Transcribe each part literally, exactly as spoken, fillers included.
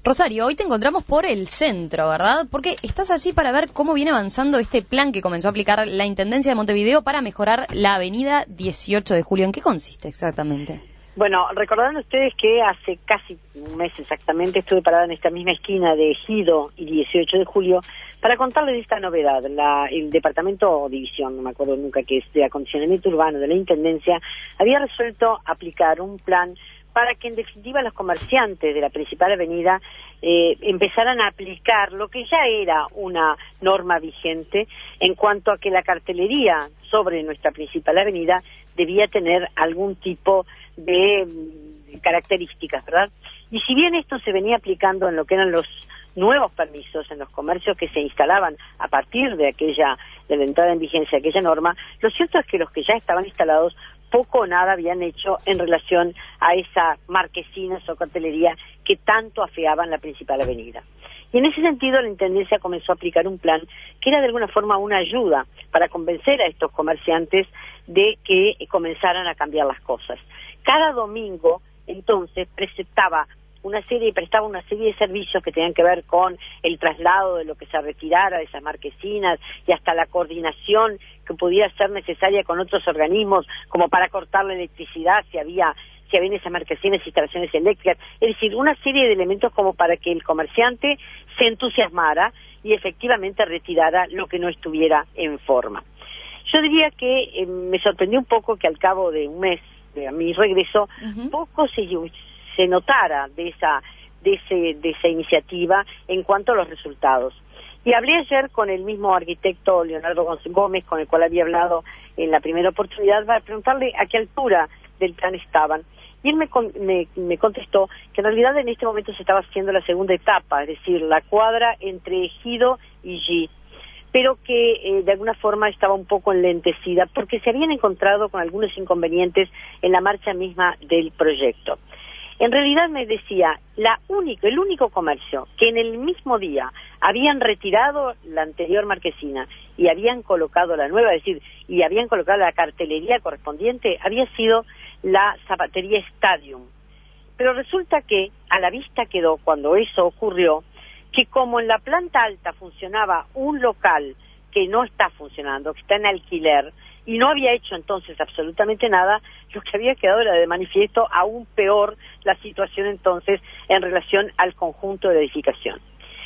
Rosario, hoy te encontramos por el centro, ¿verdad? Porque estás allí para ver cómo viene avanzando este plan que comenzó a aplicar la Intendencia de Montevideo para mejorar la avenida dieciocho de julio. ¿En qué consiste exactamente? Bueno, recordarán ustedes que hace casi un mes exactamente estuve parada en esta misma esquina de Ejido y dieciocho de julio para contarles esta novedad. La, el departamento o división, no me acuerdo nunca qué es, de acondicionamiento urbano de la Intendencia, había resuelto aplicar un plan para que en definitiva los comerciantes de la principal avenida eh, empezaran a aplicar lo que ya era una norma vigente en cuanto a que la cartelería sobre nuestra principal avenida debía tener algún tipo de mm, características, ¿verdad? Y si bien esto se venía aplicando en lo que eran los nuevos permisos en los comercios que se instalaban a partir de aquella, de la entrada en vigencia de aquella norma, lo cierto es que los que ya estaban instalados poco o nada habían hecho en relación a esa marquesina o cartelería que tanto afeaban la principal avenida. Y en ese sentido la Intendencia comenzó a aplicar un plan que era de alguna forma una ayuda para convencer a estos comerciantes de que comenzaran a cambiar las cosas. Cada domingo, entonces, presentaba una serie, prestaba una serie de servicios que tenían que ver con el traslado de lo que se retirara de esas marquesinas y hasta la coordinación que pudiera ser necesaria con otros organismos, como para cortar la electricidad si había si había en esas marquesinas instalaciones eléctricas, es decir, una serie de elementos como para que el comerciante se entusiasmara y efectivamente retirara lo que no estuviera en forma. Yo diría que eh, me sorprendió un poco que al cabo de un mes de mi regreso, uh-huh. poco se, se notara de esa, de, ese, de esa iniciativa en cuanto a los resultados. Y hablé ayer con el mismo arquitecto Leonardo Gómez, con el cual había hablado en la primera oportunidad, para preguntarle a qué altura del plan estaban. Y él me, me, me contestó que en realidad en este momento se estaba haciendo la segunda etapa, es decir, la cuadra entre Ejido y G, pero que eh, de alguna forma estaba un poco enlentecida porque se habían encontrado con algunos inconvenientes en la marcha misma del proyecto. En realidad me decía, la único, el único comercio que en el mismo día habían retirado la anterior marquesina y habían colocado la nueva, es decir, y habían colocado la cartelería correspondiente, había sido la zapatería Stadium. Pero resulta que a la vista quedó, cuando eso ocurrió, que como en la planta alta funcionaba un local que no está funcionando, que está en alquiler, y no había hecho entonces absolutamente nada, lo que había quedado era de manifiesto aún peor la situación entonces en relación al conjunto de edificación.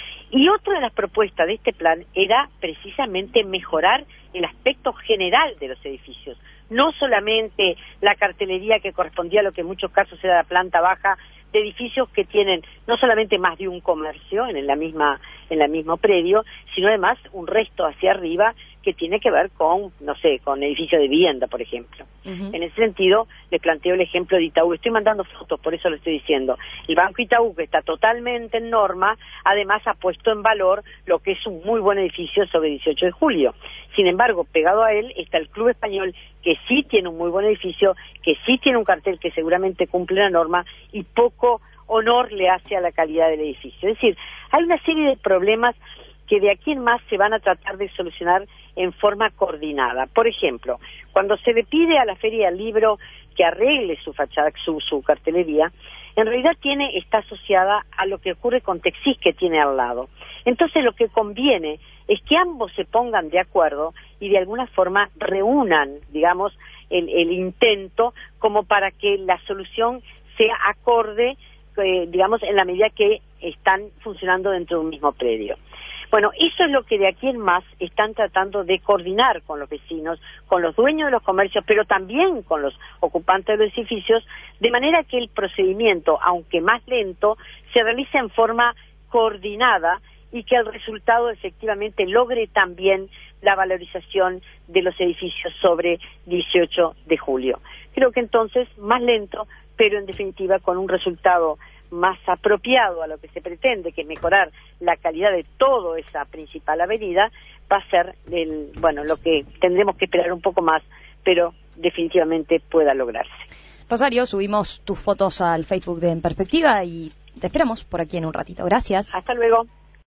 Y otra de las propuestas de este plan era precisamente mejorar el aspecto general de los edificios, no solamente la cartelería que correspondía a lo que en muchos casos era la planta baja de edificios que tienen no solamente más de un comercio en la misma en el mismo predio, sino además un resto hacia arriba que tiene que ver con, no sé, con edificios de vivienda, por ejemplo. Uh-huh. En ese sentido, le planteo el ejemplo de Itaú. Estoy mandando fotos, por eso lo estoy diciendo. El Banco Itaú, que está totalmente en norma, además ha puesto en valor lo que es un muy buen edificio sobre dieciocho de julio. Sin embargo, pegado a él está el Club Español, que sí tiene un muy buen edificio, que sí tiene un cartel que seguramente cumple la norma y poco honor le hace a la calidad del edificio. Es decir, hay una serie de problemas que de aquí en más se van a tratar de solucionar en forma coordinada. Por ejemplo, cuando se le pide a la Feria del Libro que arregle su fachada, su, su cartelería, en realidad tiene, está asociada a lo que ocurre con Texis, que tiene al lado. Entonces lo que conviene es que ambos se pongan de acuerdo y de alguna forma reúnan, digamos, el, el intento como para que la solución sea acorde, eh, digamos, en la medida que están funcionando dentro de un mismo predio. Bueno, eso es lo que de aquí en más están tratando de coordinar con los vecinos, con los dueños de los comercios, pero también con los ocupantes de los edificios, de manera que el procedimiento, aunque más lento, se realice en forma coordinada y que el resultado efectivamente logre también la valorización de los edificios sobre dieciocho de julio. Creo que entonces más lento, pero en definitiva con un resultado más apropiado a lo que se pretende, que es mejorar la calidad de toda esa principal avenida, va a ser el, bueno, lo que tendremos que esperar un poco más, pero definitivamente pueda lograrse. Rosario, subimos tus fotos al Facebook de En Perspectiva y te esperamos por aquí en un ratito. Gracias. Hasta luego.